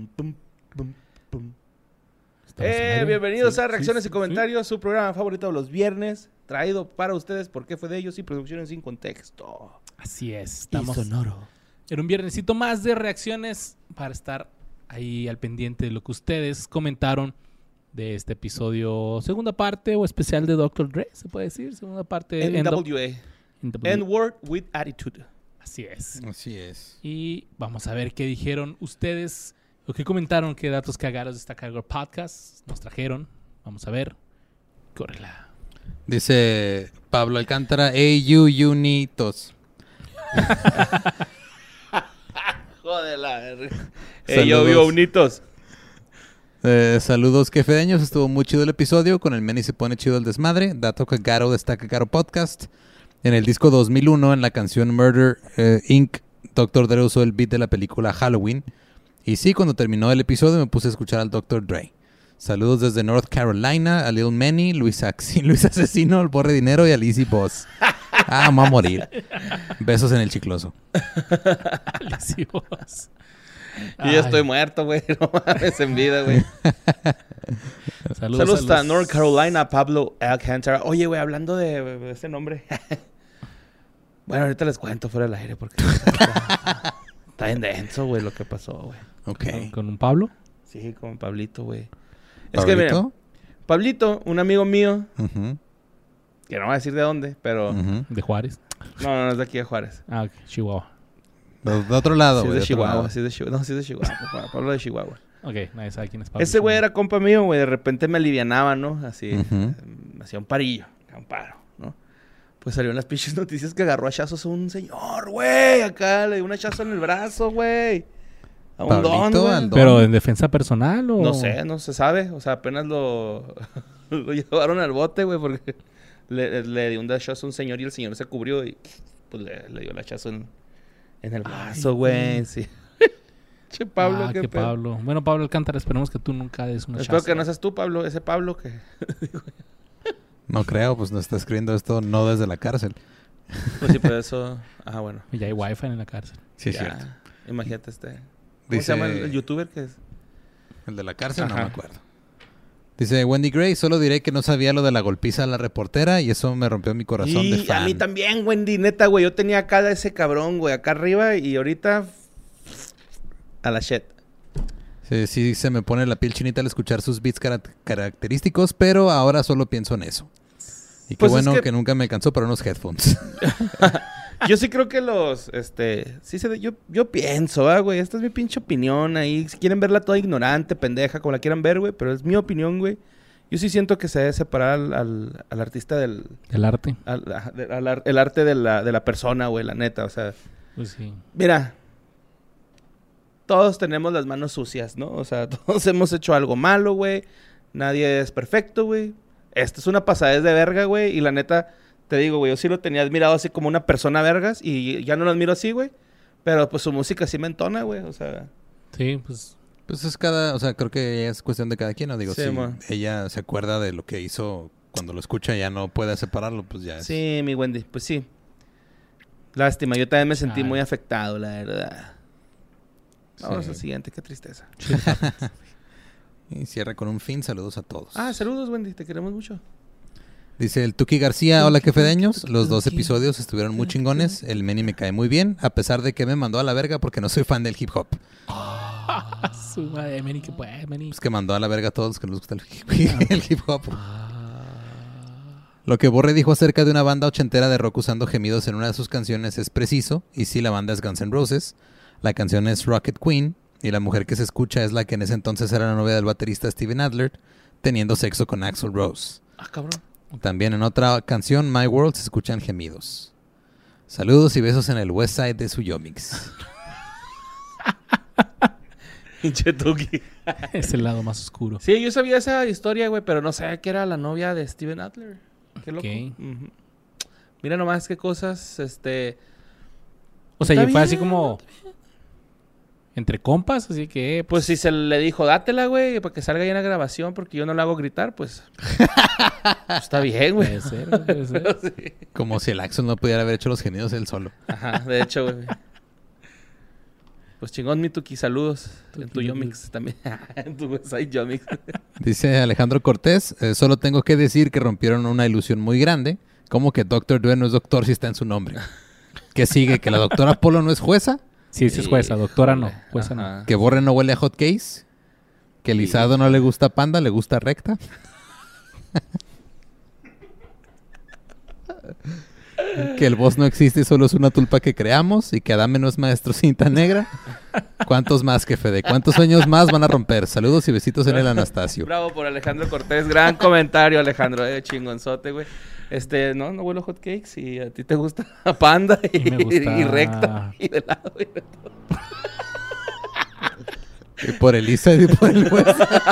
pum, pum, pum. Bienvenidos a Reacciones y Comentarios, su programa favorito de los viernes, traído para ustedes por ¿Qué fue de ellos? Y Producciones sin Contexto. Así es, estamos y sonoro. En un viernesito más de reacciones para estar ahí al pendiente de lo que ustedes comentaron de este episodio, segunda parte o especial de Dr. Dre, se puede decir, segunda parte NWA. N-Word with Attitude. Así es. Así es. Y vamos a ver qué dijeron ustedes, o qué comentaron, qué datos cagaros de esta Cagor Podcast nos trajeron. Vamos a ver. Córrela. Dice Pablo Alcántara, unitos. Joder, la verga. Saludos. Unitos. Saludos quefedeños, estuvo muy chido el episodio, con el Manny se pone chido el desmadre, dato cagaro de esta Cagaro Podcast. En el disco 2001, en la canción Murder Inc., Dr. Dre usó el beat de la película Halloween. Y sí, cuando terminó el episodio me puse a escuchar al Dr. Dre. Saludos desde North Carolina, a Lil Manny, Luis Asesino, al Borre Dinero y al Easy Boss. Ah, me voy a morir. Besos en el chicloso. Easy Boss. Yo ya estoy muerto, güey. No mames, en vida, güey. Saludos a North Carolina, Pablo Alcántara. Oye, güey, hablando de ese nombre. Bueno, ahorita les cuento fuera del aire porque está bien denso, güey, lo que pasó, güey. Ok. ¿Con un Pablo? Sí, con Pablito, güey. ¿Pablito? Es que, miren, Pablito, un amigo mío, Uh-huh. que no voy a decir de dónde, pero... Uh-huh. ¿De Juárez? No es de aquí de Juárez. Ah, ok. Chihuahua. De otro lado, Sí, güey. es de Chihuahua, sí es de Chihuahua. No, sí es de Chihuahua. Pablo de Chihuahua. Ok, nadie sabe quién es Pablo. Ese güey era compa mío, güey. De repente me alivianaba, ¿no? Así, Ujú. me hacía un parillo, un paro, ¿no? Pues salieron las pinches noticias que agarró a hachazos a un señor, güey. Acá le dio un hachazo en el brazo, güey. A un Pablito, don, güey. al don. ¿Pero en defensa personal o...? No sé, no se sabe. O sea, apenas lo llevaron al bote, güey, porque le dio un hachazo a un señor y el señor se cubrió y pues le dio el hachazo en el brazo, güey. Sí. Che, Pablo, qué pedo. Pablo. Bueno, Pablo Alcántara, esperemos que tú nunca des una Espero que no seas tú, Pablo. Ese Pablo que... No creo, pues no está escribiendo esto no desde la cárcel. Pues sí, pero eso... Ah, bueno. Ya hay wifi en la cárcel. Sí, es Ya. cierto. Imagínate ¿Cómo Dice- se llama el youtuber que es? El de la cárcel, no Ajá. me acuerdo. Dice Wendy Gray, solo diré que no sabía lo de la golpiza a la reportera y eso me rompió mi corazón de Y fan. a mí también, Wendy. Neta, güey. Yo tenía acá a ese cabrón, güey. Acá arriba y ahorita... A la shit. Sí, se me pone la piel chinita al escuchar sus beats característicos, pero ahora solo pienso en eso. Y qué Pues es bueno que- que nunca me alcanzó para unos headphones. Yo sí creo que los, sí yo pienso, güey, esta es mi pinche opinión ahí. Si quieren verla toda ignorante, pendeja, como la quieran ver, güey, pero es mi opinión, güey. Yo sí siento que se debe separar al artista del... El arte. el arte de la persona, güey, la neta, o sea... Pues sí. Mira, todos tenemos las manos sucias, ¿no? O sea, todos hemos hecho algo malo, güey. Nadie es perfecto, güey. Esta es una pasadez de verga, güey, y la neta... Te digo, güey, yo sí lo tenía admirado así como una persona vergas y ya no lo admiro así, güey. Pero pues su música sí me entona, güey, o sea... Sí, pues... Pues es o sea, creo que es cuestión de cada quien, ¿no? Digo, Sí, si man. ella se acuerda de lo que hizo cuando lo escucha y ya no puede separarlo, pues ya es. Sí, mi Wendy, pues sí. Lástima, yo también me sentí Ay. muy afectado, la verdad. Vamos Sí. al siguiente, qué tristeza. Y cierra con un fin, saludos a todos. Ah, saludos, Wendy, te queremos mucho. Dice el Tuki García, hola quefedeños, los dos episodios estuvieron muy chingones, el Manny me cae muy bien, a pesar de que me mandó a la verga porque no soy fan del hip hop. Su madre, Manny, que puede, Manny. Pues que mandó a la verga a todos los que nos gusta el hip hop. Lo que Borre dijo acerca de una banda ochentera de rock usando gemidos en una de sus canciones es preciso, y sí, la banda es Guns N' Roses, la canción es Rocket Queen, y la mujer que se escucha es la que en ese entonces era la novia del baterista Steven Adler, teniendo sexo con Axl Rose. Ah, cabrón. También en otra canción, My World, se escuchan gemidos. Saludos y besos en el West Side de Suyomix. Pinche Tuki. Es el lado más oscuro. Sí, yo sabía esa historia, güey, pero no sabía que era la novia de Steven Adler. Qué loco. Ok. Ujú. Mira nomás qué cosas, O sea, Está y fue así bien, como... Entre compas, así que... Pues si se le dijo, dátela, güey, para que salga ahí en la grabación, porque yo no la hago gritar, pues... está bien, güey. Puede ser, puede ser. Sí. Como si el Axl no pudiera haber hecho los gemidos él solo. Ajá, de hecho, güey. Pues chingón, Mituki, saludos. En tu Tuki, Yomix también. En tu website Yomix. Dice Alejandro Cortés, solo tengo que decir que rompieron una ilusión muy grande. Como que Dr. Dre no es doctor si está en su nombre. ¿Qué sigue? ¿Que la doctora Polo no es jueza? Sí, sí es jueza, doctora no, jueza no. Ajá. ¿Que Borre no huele a hot case? ¿Que Lizardo no le gusta panda, le gusta recta? ¿Que el boss no existe y solo es una tulpa que creamos? ¿Y que Adame no es maestro cinta negra? ¿Cuántos más, jefe? ¿De cuántos sueños más van a romper? Saludos y besitos en el Anastasio. Bravo por Alejandro Cortés. Gran comentario, Alejandro. Chingonzote, güey. No huelo hot cakes y a ti te gusta panda y, Me gusta- y recta y de lado. Y de todo. Y por Elisa y por el juez.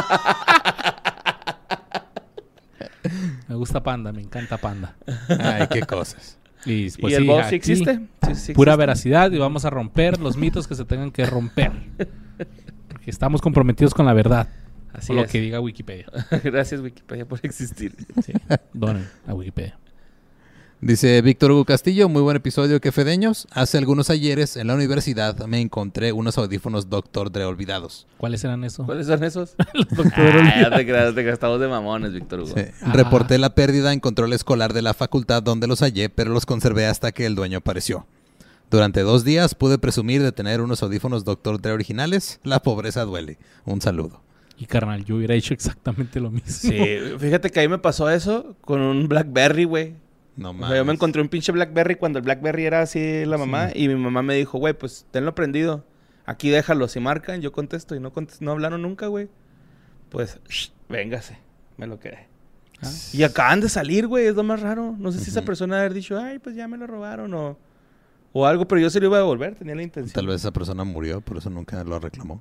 Me gusta Panda, me encanta Panda. Ay, qué cosas. Y, ¿Y el boss sí aquí, existe? Sí Pura existe. veracidad y vamos a romper los mitos que se tengan que romper. Porque estamos comprometidos con la verdad. Así o lo es. que diga Wikipedia. Gracias, Wikipedia, por existir. Sí, donen a Wikipedia. Dice Víctor Hugo Castillo, muy buen episodio, que fedeños. Hace algunos ayeres en la universidad me encontré unos audífonos Dr. Dre olvidados. ¿Cuáles eran esos? ¿Cuáles son esos? Doctor Ya te creas, te gastamos de mamones, Víctor Hugo. Sí. Ah. Reporté la pérdida en control escolar de la facultad donde los hallé, pero los conservé hasta que el dueño apareció. Durante 2 días pude presumir de tener unos audífonos Dr. Dre originales. La pobreza duele. Un saludo. Y carnal, yo hubiera hecho exactamente lo mismo. Sí, fíjate que ahí me pasó eso con un Blackberry, güey. No O mames. sea, yo me encontré un pinche Blackberry cuando el Blackberry era así la mamá y mi mamá me dijo, güey, pues tenlo prendido. Aquí déjalo, si marcan, yo contesto y no hablaron nunca, güey. Pues, véngase, me lo quedé. Ah. Y acaban de salir, güey, es lo más raro. No sé si esa persona haber dicho, ay, pues ya me lo robaron o algo, pero yo se lo iba a devolver, tenía la intención. Tal vez esa persona murió, por eso nunca lo reclamó.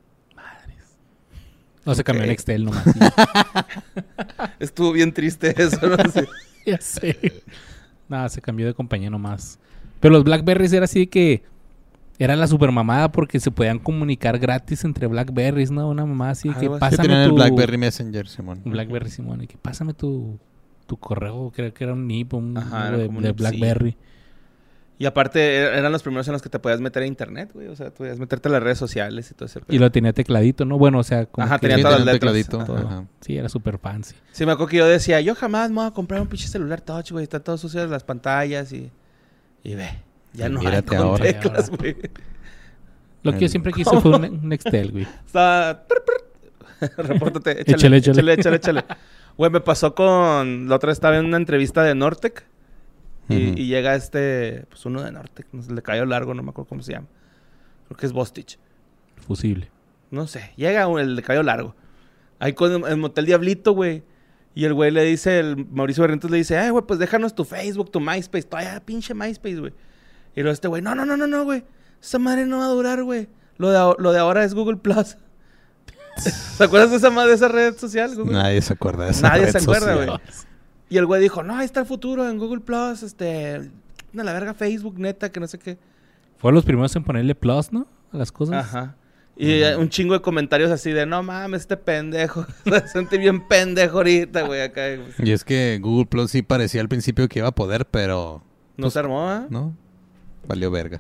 No se cambió Ok. en Excel nomás. Estuvo bien triste eso, no sé. Ya sé. Nada, se cambió de compañía nomás. Pero los Blackberries era así que era la super mamada porque se podían comunicar gratis entre Blackberries, ¿no? Una mamada así de que Algo así. Que pásame tenían tu... el BlackBerry Messenger, Simón. Un Blackberry, Simón. Y que pásame tu correo. Creo que era un NIP, Ajá, algo era de, como un de NIP, Blackberry. Y aparte eran los primeros en los que te podías meter a internet, güey. O sea, podías meterte a las redes sociales y todo ese Y pedo. lo tenía tecladito, ¿no? Bueno, o sea, como Ajá, que tenía Sí, todas tenía las un letras. tecladito. Ajá. Ajá. Sí, era súper fancy. Sí, me acuerdo que yo decía, yo jamás me voy a comprar un pinche celular touch, güey. Están todos sucios las pantallas y ve. Ya Y no hay mírate con ahora. teclas, güey. Lo que yo siempre quise fue un Nextel, güey. Está... Repórtate. Échale. Échale. Güey, me pasó con... La otra vez estaba en una entrevista de Nortec. Y, Ujú. y llega pues uno de Nortec. No sé, le cayó largo, no me acuerdo cómo se llama. Creo que es Bostich. Fusible. No sé. Llega el de cabello largo. Ahí con el Motel Diablito, güey. Y el güey le dice, el Mauricio Barrientos le dice, ay, güey, pues déjanos tu Facebook, tu MySpace. Todavía pinche MySpace, güey. Y luego este güey, no, güey. Esa madre no va a durar, güey. Lo de ahora es Google Plus. ¿Se acuerdas de esa red social? Google? Nadie se acuerda de esa Nadie red se acuerda, social. güey. Y el güey dijo, no, ahí está el futuro en Google Plus, a la verga Facebook, neta, que no sé qué. Fueron los primeros en ponerle plus, ¿no? A las cosas. Ajá. Y un chingo de comentarios así de, no mames, este pendejo. Se sentí bien pendejo ahorita, güey, acá. Y es que Google Plus sí parecía al principio que iba a poder, pero No se armó, ¿ah? no. Valió verga.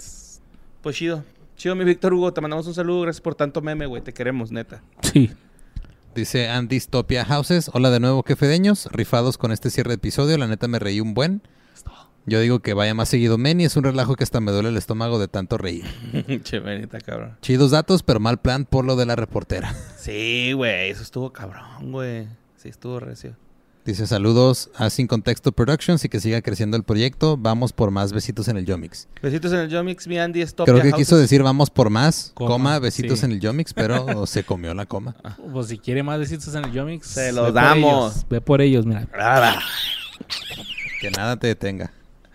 Pues chido. Chido, mi Víctor Hugo. Te mandamos un saludo. Gracias por tanto meme, güey. Te queremos, neta. Sí. Dice Andistopia Houses. Hola de nuevo, qué fedeños. Rifados con este cierre de episodio. La neta me reí un buen. Yo digo que vaya más seguido Meni. Es un relajo que hasta me duele el estómago de tanto reír. Che, venita, cabrón. Chidos datos, pero mal plan por lo de la reportera. Sí, güey. Eso estuvo cabrón, güey. Sí, estuvo recio. Dice saludos a Sin Contexto Productions y que siga creciendo el proyecto. Vamos por más besitos en el Yomix. Besitos en el Yomix, mi Andy. Stopia Creo que Houses. quiso decir vamos por más, Coma, besitos sí. en el Yomix, pero se comió la coma. Pues si quiere más besitos en el Yomix, Se ve los por damos. ellos. Ve por ellos, mira. Ah, Que nada te detenga.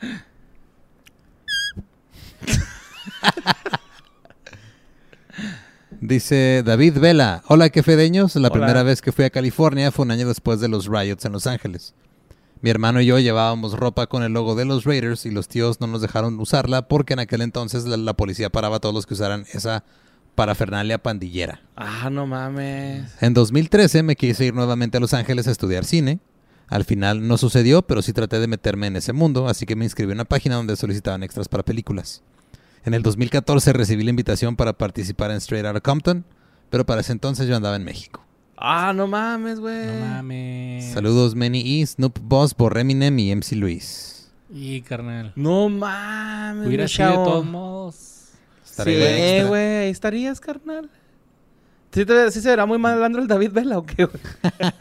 Dice David Vela. Hola, qué fedeños. La Hola. primera vez que fui a California fue un año después de los riots en Los Ángeles. Mi hermano y yo llevábamos ropa con el logo de los Raiders y los tíos no nos dejaron usarla porque en aquel entonces la policía paraba a todos los que usaran esa parafernalia pandillera. no mames. En 2013 me quise ir nuevamente a Los Ángeles a estudiar cine. Al final no sucedió, pero sí traté de meterme en ese mundo, así que me inscribí en una página donde solicitaban extras para películas. En el 2014 recibí la invitación para participar en Straight Outta Compton, pero para ese entonces yo andaba en México. Ah, no mames, güey. No mames. Saludos, Manny E, Snoop Boss, Borreminem y MC Luis. Y carnal. No mames, Hubiera mi sido de chavo. todos modos. Estaré de extra. güey, ahí estarías, carnal. ¿Sí se verá muy malandro el David Vela o qué, güey?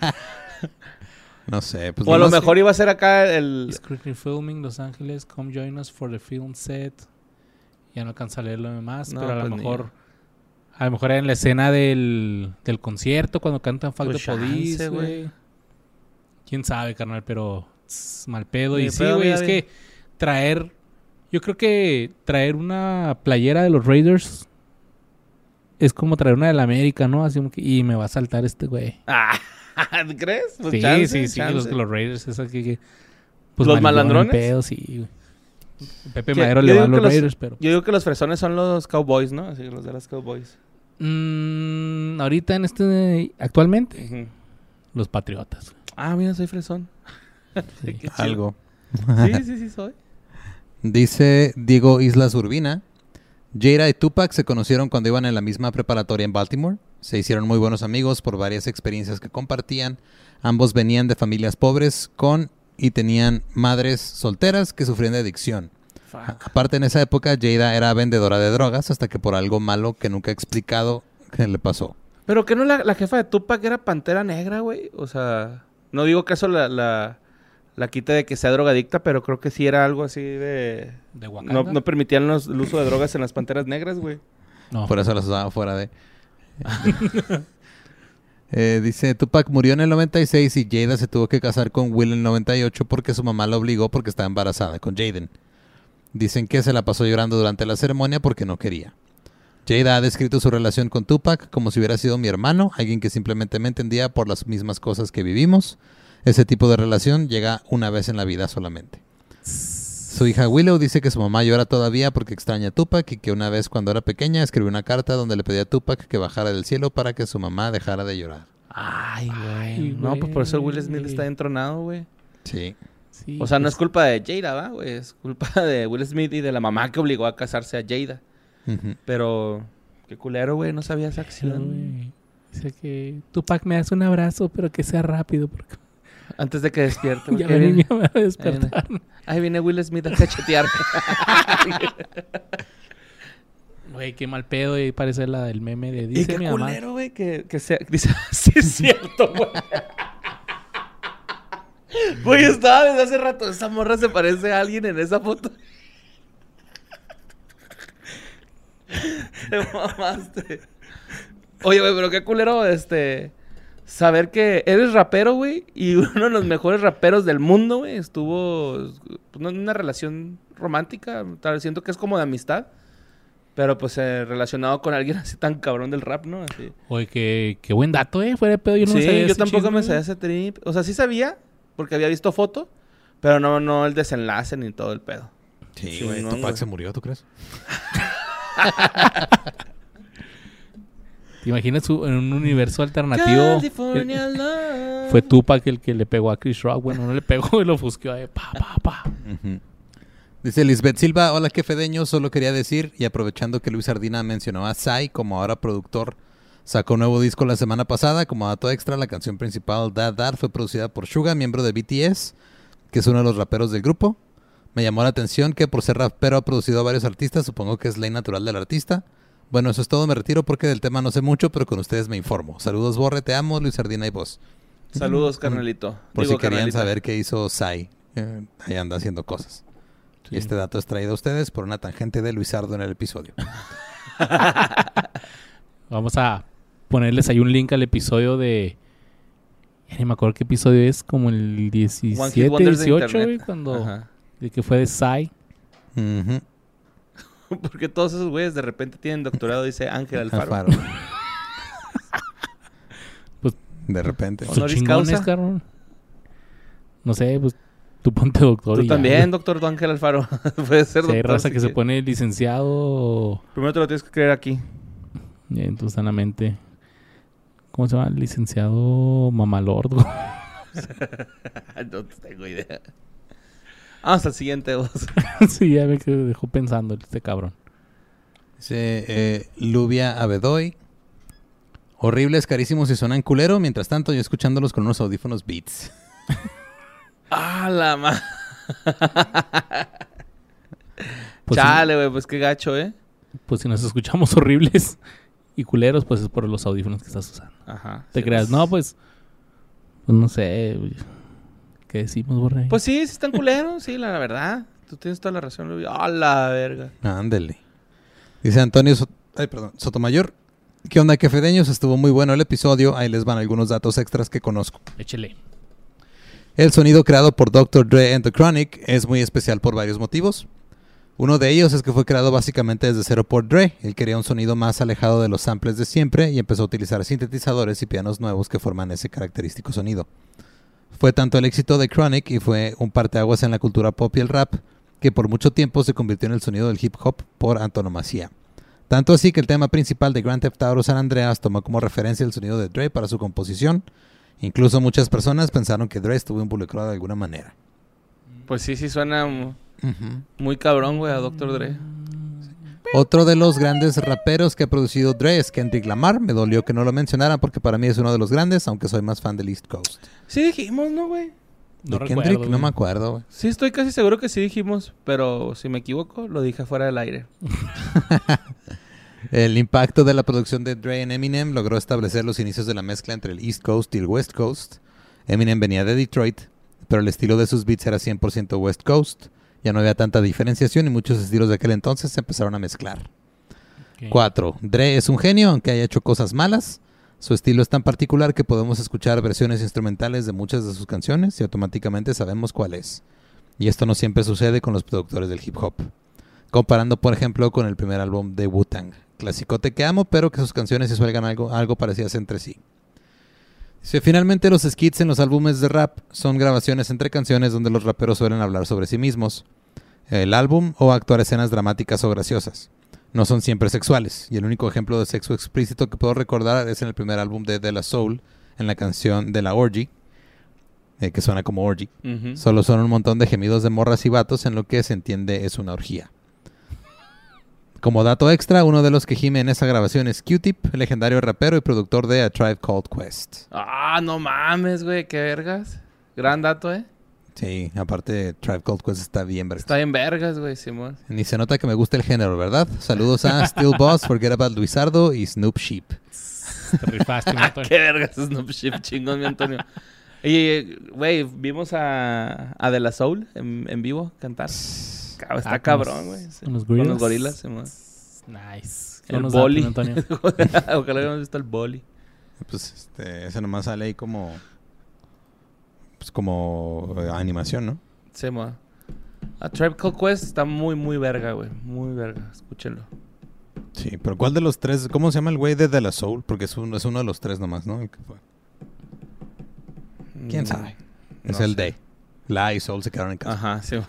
No sé, pues O a lo nomás mejor iba a ser acá el... Is currently filming Los Ángeles. Come join us for the film set. Ya no alcanza a leerlo más, No, pero a lo pues ni- mejor... A lo mejor en la escena del concierto, cuando cantan Fuck Pues the Police, chance, güey. güey. Quién sabe, carnal, pero... mal pedo. Ni Y sí, pedo, güey, mira, es bien. que traer... Yo creo que traer una playera de los Raiders es como traer una de la América, ¿no? Así como que... Y me va a saltar este güey. Ah, ¿crees? Pues Sí, chance, sí, chance. los Raiders, es aquí que... ¿Los mal- malandrones? pedo, sí, güey. Pepe Que- Madero yo le va digo a los que los- Raiders, pero... Yo digo que los fresones son los Cowboys, ¿no? Así, los de las Cowboys. Ahorita en actualmente, Ujú. los Patriotas. Ah, mira, soy fresón. Sí. Qué chido. algo. Sí, soy. Dice Diego Islas Urbina. Jada y Tupac se conocieron cuando iban en la misma preparatoria en Baltimore. Se hicieron muy buenos amigos por varias experiencias que compartían. Ambos venían de familias pobres y tenían madres solteras que sufrían de adicción. Fuck. Aparte, en esa época, Jada era vendedora de drogas hasta que por algo malo que nunca he explicado que le pasó. Pero que no la jefa de Tupac era Pantera Negra, güey. O sea, no digo que eso la quite de que sea drogadicta, pero creo que sí era algo así de... ¿De Wakanda? No permitían el uso de drogas en las Panteras Negras, güey. No. Por eso las usaba fuera de... Dice, Tupac murió en el 96 y Jada se tuvo que casar con Will en el 98 porque su mamá la obligó porque estaba embarazada con Jaden. Dicen que se la pasó llorando durante la ceremonia porque no quería. Jada ha descrito su relación con Tupac como si hubiera sido mi hermano, alguien que simplemente me entendía por las mismas cosas que vivimos. Ese tipo de relación llega una vez en la vida solamente. Su hija Willow dice que su mamá llora todavía porque extraña a Tupac y que una vez cuando era pequeña escribió una carta donde le pedía a Tupac que bajara del cielo para que su mamá dejara de llorar. Ay, güey. Ay, No, pues por eso el Will güey. Smith está entronado, güey. Sí. Sí, O sea, no pues, es culpa de Jada, ¿va, güey? Es culpa de Will Smith y de la mamá que obligó a casarse a Jada. Ujú. Pero... Qué culero, güey. No sabía esa sí, acción. güey. Dice que Tupac me hace un abrazo, pero que sea rápido, porque Antes de que despierte. ya porque venía a despertar. Ahí viene Will Smith a cachetearme. Güey, qué mal pedo. Y parece la del meme de Y dice qué mi mamá. culero, güey, que sea... Dice, sí es cierto, güey. Güey, estaba desde hace rato. Esa morra se parece a alguien en esa foto. Te mamaste. Oye, güey, pero qué culero, saber que eres rapero, güey, y uno de los mejores raperos del mundo, güey, estuvo pues, no en una relación romántica, tal vez siento que es como de amistad, pero pues relacionado con alguien así tan cabrón del rap, ¿no? Así. Oye, qué buen dato, fuera de pedo. Yo no Sí, sabía yo ese tampoco chisme, me sabía güey. ese trip. O sea, sí sabía, porque había visto foto, pero no el desenlace ni todo el pedo. Sí, Sí, güey. no, Tupac güey. se murió, ¿tú crees? ¿Te imaginas en un universo alternativo? California Love. Fue Tupac el que le pegó a Chris Rock. Bueno, no le pegó y lo fusqueó ahí. Pa. Ujú. Dice Lisbeth Silva, hola quefedeño, solo quería decir, y aprovechando que Luis Ardina mencionó a Psy como ahora productor, sacó un nuevo disco la semana pasada. Como dato extra, la canción principal, Dad, fue producida por Suga, miembro de BTS, que es uno de los raperos del grupo. Me llamó la atención que por ser rapero ha producido a varios artistas, supongo que es ley natural del artista. Bueno, eso es todo, me retiro porque del tema no sé mucho, pero con ustedes me informo. Saludos, Borre, te amo, Luis Ardina y vos. Saludos, carnalito. Por Digo, si querían carnalita. saber qué hizo Psy, ahí anda haciendo cosas. Sí. Y este dato es traído a ustedes por una tangente de Luisardo en el episodio. Vamos a ponerles ahí un link al episodio de... Ya ni me acuerdo qué episodio es. Como el One Hit 17, Wonders de 18, internet. güey. Cuando... Ajá. De que fue de Psy. Ujú. Porque todos esos güeyes de repente tienen doctorado, dice Ángel Alfaro. Alfaro. Pues- de repente. Honor- Son Honoris chingones, causa. cabrón. No sé, pues tú ponte doctor Tú y ya, también, doctor Ángel Alfaro. Puedes ser güey. Si hay doctor. raza si que se quieres. pone licenciado Primero te lo tienes que creer aquí. entonces sanamente. ¿Cómo se llama? Licenciado Mamalord. No tengo idea. Vamos al siguiente, vos. Sí, ya me dejó pensando este cabrón. Dice Lubia Abedoy. Horribles, carísimos y suenan culero. Mientras tanto, yo escuchándolos con unos audífonos Beats. ¡Ah, la ma! Pues Chale, güey, pues qué gacho, ¿eh? Pues si nos escuchamos horribles y culeros, pues es por los audífonos que estás usando. Ajá. ¿Te sí, creas? pues. No, pues no sé. Güey. ¿Qué decimos, Borre? Pues sí están culeros, sí, la verdad. Tú tienes toda la razón, Luis. ¡Ah, la verga! Ándele. Dice Antonio Sotomayor. ¿Qué onda, quefedeños? Estuvo muy bueno el episodio. Ahí les van algunos datos extras que conozco. Échele. El sonido creado por Dr. Dre and The Chronic es muy especial por varios motivos. Uno de ellos es que fue creado básicamente desde cero por Dre. Él quería un sonido más alejado de los samples de siempre y empezó a utilizar sintetizadores y pianos nuevos que forman ese característico sonido. Fue tanto el éxito de Chronic y fue un parteaguas en la cultura pop y el rap que por mucho tiempo se convirtió en el sonido del hip hop por antonomasia. Tanto así que el tema principal de Grand Theft Auto San Andreas tomó como referencia el sonido de Dre para su composición. Incluso muchas personas pensaron que Dre estuvo involucrado de alguna manera. Pues sí suena muy cabrón, güey, a Dr. Dre. Otro de los grandes raperos que ha producido Dre es Kendrick Lamar. Me dolió que no lo mencionaran porque para mí es uno de los grandes, aunque soy más fan del East Coast. Sí dijimos, ¿no, güey? No ¿De recuerdo, Kendrick? No güey. me acuerdo, güey. Sí, estoy casi seguro que sí dijimos, pero si me equivoco, lo dije fuera del aire. El impacto de la producción de Dre en Eminem logró establecer los inicios de la mezcla entre el East Coast y el West Coast. Eminem venía de Detroit, pero el estilo de sus beats era 100% West Coast. Ya no había tanta diferenciación y muchos estilos de aquel entonces se empezaron a mezclar. Ok. 4. Dre es un genio, aunque haya hecho cosas malas. Su estilo es tan particular que podemos escuchar versiones instrumentales de muchas de sus canciones y automáticamente sabemos cuál es. Y esto no siempre sucede con los productores del hip hop. Comparando, por ejemplo, con el primer álbum de Wu-Tang. Clasicote que amo, pero que sus canciones se suelgan algo parecidas entre sí. Dice, finalmente los skits en los álbumes de rap son grabaciones entre canciones donde los raperos suelen hablar sobre sí mismos, el álbum o actuar escenas dramáticas o graciosas. No son siempre sexuales, y el único ejemplo de sexo explícito que puedo recordar es en el primer álbum de De La Soul, en la canción de la Orgy, que suena como Orgy. Ujú. Solo son un montón de gemidos de morras y vatos en lo que se entiende es una orgía. Como dato extra, uno de los que gime en esa grabación es Q-Tip, legendario rapero y productor de A Tribe Called Quest. Ah, no mames, güey, qué vergas. Gran dato, ¿eh? Sí, aparte Tribe Called Quest está bien, ¿verdad? Está en vergas, güey, Simón. Ni se nota que me gusta el género, ¿verdad? Saludos a Still Boss, Forget About Luisardo y Snoop Sheep. Te rifaste, mi Antonio. Qué vergas, Snoop Ship, chingón, mi Antonio. Y, güey, vimos a De La Soul en vivo cantar. Está Ah, cabrón, güey. Sí. con los Con gorilas. los gorilas, Simón. Nice. El Buenos boli. datos, mi Antonio. Ojalá hubiéramos visto el boli. Pues ese nomás sale ahí como... Pues como animación, ¿no? Simón. A Tribe Called Quest está muy, muy verga, güey. Muy verga. Escúchenlo. Sí, pero ¿cuál de los tres? ¿Cómo se llama el güey de La Soul? Porque es uno de los tres nomás, ¿no? El que fue. ¿Quién sabe? Es No el sé. Day. La y Soul se quedaron en casa. Ajá, Simón.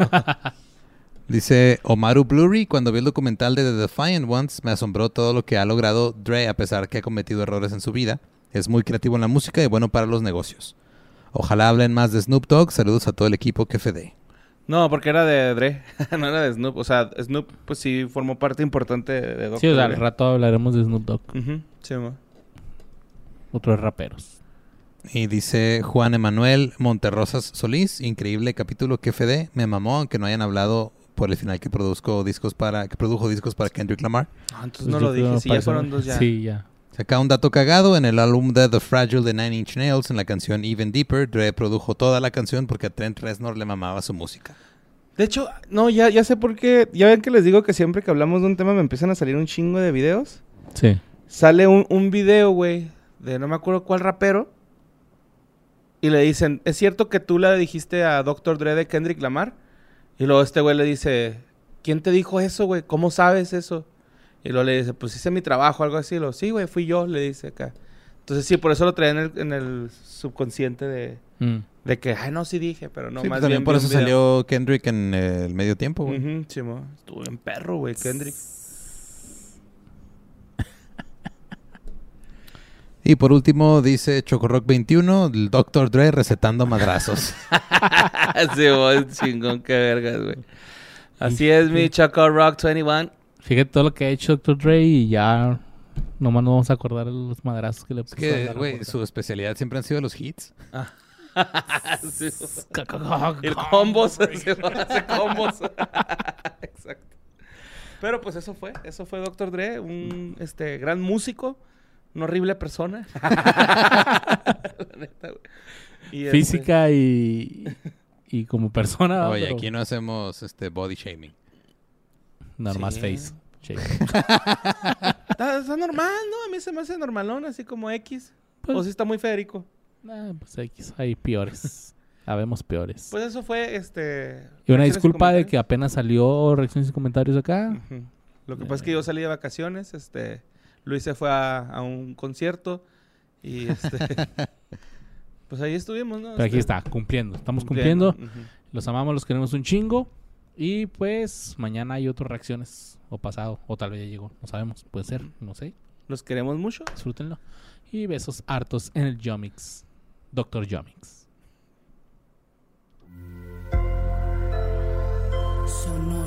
Dice Omaru Blurry, cuando vi el documental de The Defiant Ones, me asombró todo lo que ha logrado Dre a pesar que ha cometido errores en su vida. Es muy creativo en la música y bueno para los negocios. Ojalá hablen más de Snoop Dogg. Saludos a todo el equipo KFD. No, porque era de Dre. No era de Snoop. O sea, Snoop, pues sí, formó parte importante de Dr. Sí, o sea, Dre. al rato hablaremos de Snoop Dogg. Ujú, Simón. Otros raperos. Y dice Juan Emanuel Monterrosas Solís, increíble capítulo KFD. Me mamó, aunque no hayan hablado por el final que produjo discos para Kendrick Lamar. Ah, entonces Pues no yo lo creo dije. que Sí, ya parece- fueron dos ya. Sí, ya. Acá un dato cagado, en el álbum de The Fragile de Nine Inch Nails, en la canción Even Deeper, Dre produjo toda la canción porque a Trent Reznor le mamaba su música. De hecho, no, ya sé por qué. Ya ven que les digo que siempre que hablamos de un tema me empiezan a salir un chingo de videos. Sí. Sale un video, güey, de no me acuerdo cuál rapero. Y le dicen, ¿es cierto que tú le dijiste a Dr. Dre de Kendrick Lamar? Y luego este güey le dice, ¿quién te dijo eso, güey? ¿Cómo sabes eso? Y luego le dice, pues hice mi trabajo, algo así. Y luego, sí, güey, fui yo, le dice acá. Entonces sí, por eso lo traía en el subconsciente de que, ay, no, sí dije, pero no, Sí, más pues también bien por vi eso un video. salió Kendrick en el medio tiempo, güey. Ujú, sí, mo. Estuvo en perro, güey, Kendrick. Y por último dice Chocorock 21, el Dr. Dre recetando madrazos. Sí, mo, es chingón, qué vergas, güey. Así es, mi Choco Rock 21. Fíjate todo lo que ha hecho Dr. Dre y ya nomás nos vamos a acordar de los madrazos que le puso. Es que, güey, su especialidad siempre han sido los hits. Sí. El combos. Se hace combos. Exacto. Pero pues eso fue Dr. Dre, un gran músico, una horrible persona. La neta, güey. Y Física y como persona. Oye, pero aquí no hacemos body shaming. Normal Sí. face. Shape. Está normal, ¿no? A mí se me hace normalón, así como X. Pues- O si está muy Federico. Pues X, hay peores. Habemos peores. Pues eso fue, y una reacciones y disculpa de que comentarios. apenas salió reacciones y comentarios acá. Ujú. Lo que pasa es que yo salí de vacaciones, Luis se fue a un concierto y pues ahí estuvimos, ¿no? Pero aquí está, cumpliendo. Estamos cumpliendo. Ujú. Los amamos, los queremos un chingo. Y pues mañana hay otras reacciones. O pasado. O tal vez ya llegó. No sabemos. Puede ser. No sé. Los queremos mucho. Disfrútenlo. Y besos hartos en el Yomix. Dr. Yomix. Sonó